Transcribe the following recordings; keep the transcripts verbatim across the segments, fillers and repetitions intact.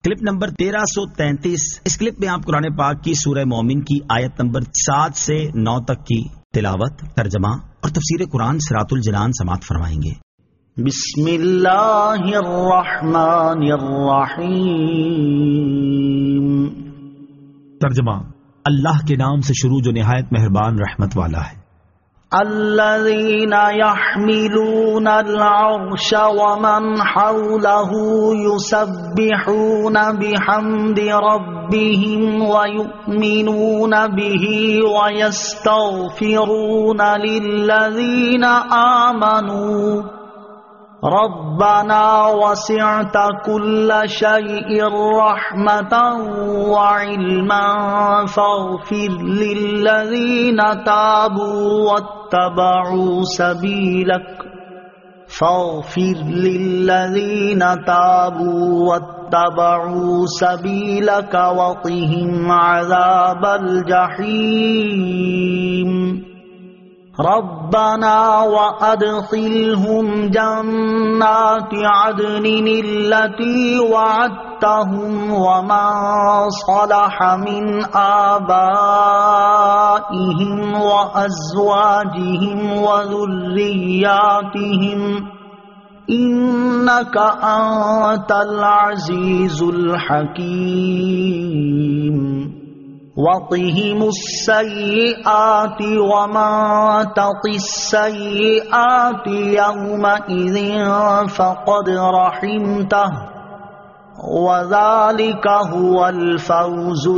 Clip number تیرہ سو تینتیس. اس clip میں آپ قرآن پاک کی سورہ مومن کی آیت نمبر سات سے نو تک کی تلاوت، ترجمہ اور تفسیر قرآن صراط الجنان سماعت فرمائیں گے. بسم اللہ الرحمن الرحیم. ترجمہ: اللہ کے نام سے شروع جو نہایت مہربان رحمت والا ہے. الذين يحملون العرش ومن حوله يسبحون بحمد ربهم ويؤمنون به ويستغفرون للذين آمنوا ربنا وسعت كل شيء رحمة وعلما فاغفر للذين تابوا واتبعوا سبيلك فاغفر للذين تابوا واتبعوا سبيلك وقهم عذاب الجحيم ربنا وأدخلهم جنات عدن التي وعدتهم ومن صلح من آبائهم وأزواجهم وذرياتهم إنك أنت العزيز الحكيم وقهم السيئات ومن تق السيئات يومئذ فقد رحمته وذلك هو الفوز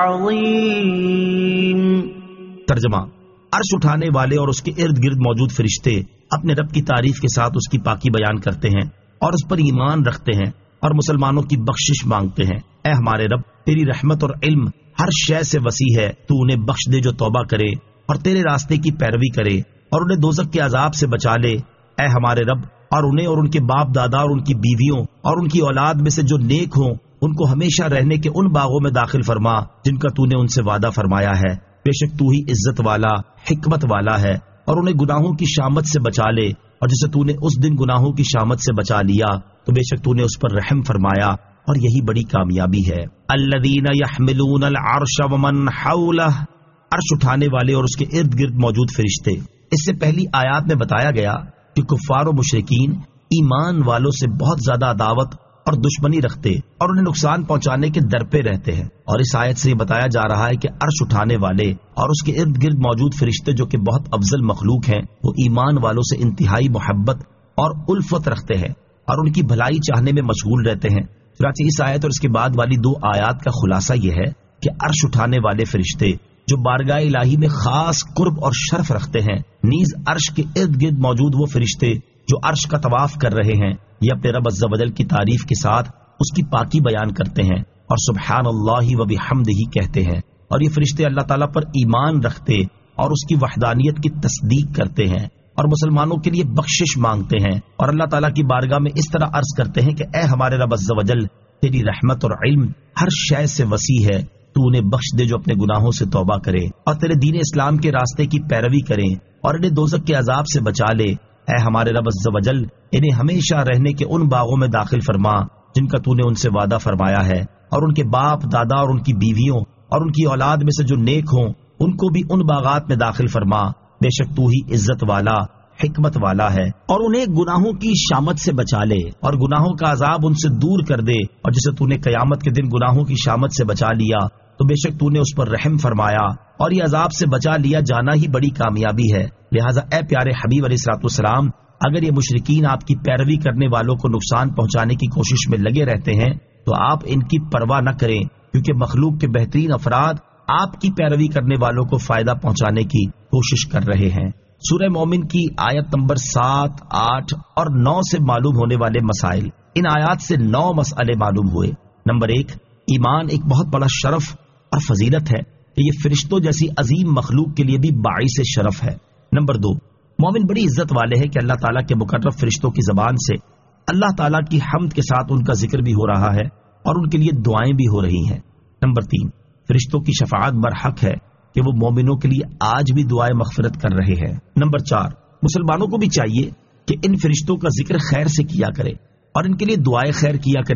العظيم. ترجمہ: عرش اٹھانے والے اور اس کے ارد گرد موجود فرشتے اپنے رب کی تعریف کے ساتھ اس کی پاکی بیان کرتے ہیں اور اس پر ایمان رکھتے ہیں اور مسلمانوں کی بخشش مانگتے ہیں. اے ہمارے رب، تیری رحمت اور علم ہر شے سے وسیع ہے. تو انہیں بخش دے جو توبہ کرے اور تیرے راستے کی پیروی کرے اور انہیں دوزخ کے عذاب سے بچا لے. اے ہمارے رب، اور انہیں اور ان کے باپ دادا اور ان کی بیویوں اور ان کی اولاد میں سے جو نیک ہوں ان کو ہمیشہ رہنے کے ان باغوں میں داخل فرما جن کا تو نے ان سے وعدہ فرمایا ہے. بے شک تو ہی عزت والا حکمت والا ہے. اور انہیں گناہوں کی شامت سے بچا لے، اور جسے تو نے اس دن گناہوں کی شامت سے بچا لیا تو بے شک تو نے اس پر رحم فرمایا، اور یہی بڑی کامیابی ہے. الذین یحملون العرش ومن حولہ، عرش اٹھانے والے اور اس کے ارد گرد موجود فرشتے. اس سے پہلی آیات میں بتایا گیا کہ کفار و مشرکین ایمان والوں سے بہت زیادہ عداوت اور دشمنی رکھتے اور انہیں نقصان پہنچانے کے در پہ رہتے ہیں، اور اس آیت سے یہ بتایا جا رہا ہے کہ عرش اٹھانے والے اور اس کے ارد گرد موجود فرشتے جو کہ بہت افضل مخلوق ہیں وہ ایمان والوں سے انتہائی محبت اور الفت رکھتے ہیں اور ان کی بھلائی چاہنے میں مشغول رہتے ہیں. چنانچہ اس آیت اور اس کے بعد والی دو آیات کا خلاصہ یہ ہے کہ عرش اٹھانے والے فرشتے جو بارگاہ الہی میں خاص قرب اور شرف رکھتے ہیں، نیز عرش کے ارد گرد موجود وہ فرشتے جو عرش کا طواف کر رہے ہیں، یہ اپنے رب عز و جل کی تعریف کے ساتھ اس کی پاکی بیان کرتے ہیں اور سبحان اللہ و بحمدہ کہتے ہیں. اور یہ فرشتے اللہ تعالیٰ پر ایمان رکھتے اور اس کی وحدانیت کی تصدیق کرتے ہیں اور مسلمانوں کے لیے بخشش مانگتے ہیں اور اللہ تعالیٰ کی بارگاہ میں اس طرح عرض کرتے ہیں کہ اے ہمارے رب عز و جل، تیری رحمت اور علم ہر شے سے وسیع ہے. تو انہیں بخش دے جو اپنے گناہوں سے توبہ کرے اور تیرے دین اسلام کے راستے کی پیروی کریں اور انہیں دوزخ کے عذاب سے بچا لے. اے ہمارے رب عز و جل، انہیں ہمیشہ رہنے کے ان باغوں میں داخل فرما جن کا تو نے ان سے وعدہ فرمایا ہے، اور ان کے باپ دادا اور ان کی بیویوں اور ان کی اولاد میں سے جو نیک ہوں ان کو بھی ان باغات میں داخل فرما. بے شک تو ہی عزت والا حکمت والا ہے. اور انہیں گناہوں کی شامت سے بچا لے اور گناہوں کا عذاب ان سے دور کر دے، اور جسے تو نے قیامت کے دن گناہوں کی شامت سے بچا لیا تو بے شک تو نے اس پر رحم فرمایا، اور یہ عذاب سے بچا لیا جانا ہی بڑی کامیابی ہے. لہٰذا اے پیارے حبیب علیہ الصلوۃ والسلام، اگر یہ مشرکین آپ کی پیروی کرنے والوں کو نقصان پہنچانے کی کوشش میں لگے رہتے ہیں تو آپ ان کی پرواہ نہ کریں، کیونکہ مخلوق کے بہترین افراد آپ کی پیروی کرنے والوں کو فائدہ پہنچانے کی کوشش کر رہے ہیں. سورہ مومن کی آیت نمبر سات، آٹھ اور نو سے معلوم ہونے والے مسائل. ان آیات سے نو مسئلے معلوم ہوئے. نمبر ایک، ایمان ایک بہت بڑا شرف اور فضیلت ہے کہ یہ فرشتوں جیسی عظیم مخلوق کے لیے بھی باعث شرف ہے. نمبر دو، مومن بڑی عزت والے ہیں کہ اللہ تعالیٰ کے مقرب فرشتوں کی زبان سے اللہ تعالیٰ کی حمد کے ساتھ ان کا ذکر بھی ہو رہا ہے اور ان کے لیے دعائیں بھی ہو رہی ہیں. نمبر تین، فرشتوں کی شفاعت برحق ہے کہ وہ مومنوں کے لیے آج بھی دعائیں مغفرت کر رہے ہیں. نمبر چار، مسلمانوں کو بھی چاہیے کہ ان فرشتوں کا ذکر خیر سے کیا کرے اور ان کے لیے دعائیں خیر کیا کرے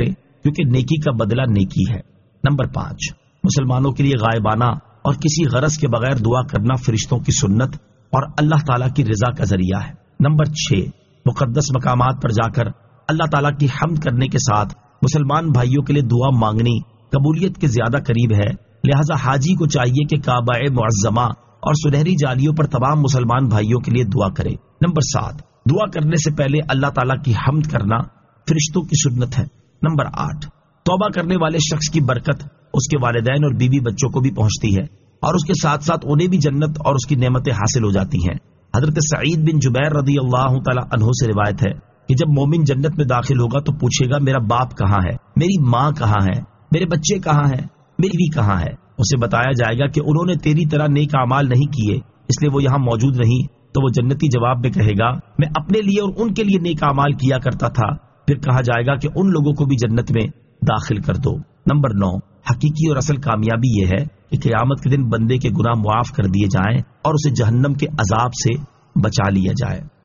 क्योंकि नेकी का बदला नेकी है। नंबर पांच, मुसलमानों के लिए गायबाना और किसी गरज के बगैर दुआ करना फरिश्तों की सुन्नत और अल्लाह ताला की रजा का जरिया है। नंबर छह, मुकद्दस मकामात पर जाकर अल्लाह ताला की हम्द करने के साथ मुसलमान भाइयों के लिए दुआ मांगनी कबूलियत के ज्यादा करीब है, लिहाजा हाजी को चाहिए कि काबा-ए मुअज़्ज़मा और सुनहरी जालियों पर तमाम मुसलमान भाइयों के लिए दुआ करे। नंबर सात, दुआ करने से पहले अल्लाह ताला की हम्द करना फरिश्तों की सुन्नत है। नंबर आठ, तौबा करने वाले शख्स की बरकत उसके वालिदैन और बीवी बच्चों को भी पहुंचती है और उसके साथ साथ उन्हें भी जन्नत और उसकी नेमतें हासिल हो जाती हैं। हजरत सईद बिन जुबैर रदी अल्लाह तआला अन्हु से रिवायत है कि जब मोमिन जन्नत में दाखिल होगा तो पूछेगा, मेरा बाप कहाँ है, मेरी माँ कहाँ है, मेरे बच्चे कहाँ हैं, मेरी भी कहाँ है। उसे बताया जाएगा कि उन्होंने तेरी तरह नेक अमाल नहीं किए इसलिए वो यहाँ मौजूद नहीं। तो वो जन्नती जवाब में कहेगा, मैं अपने लिए और उनके लिए नेक अमाल किया करता था। फिर कहा जाएगा कि उन लोगों को भी जन्नत में दाखिल कर दो। नंबर नौ, हकीकी और असल कामयाबी यह है कि क़यामत के दिन बंदे के गुनाह मुआफ कर दिए जाएं और उसे जहन्नम के अजाब से बचा लिया जाए।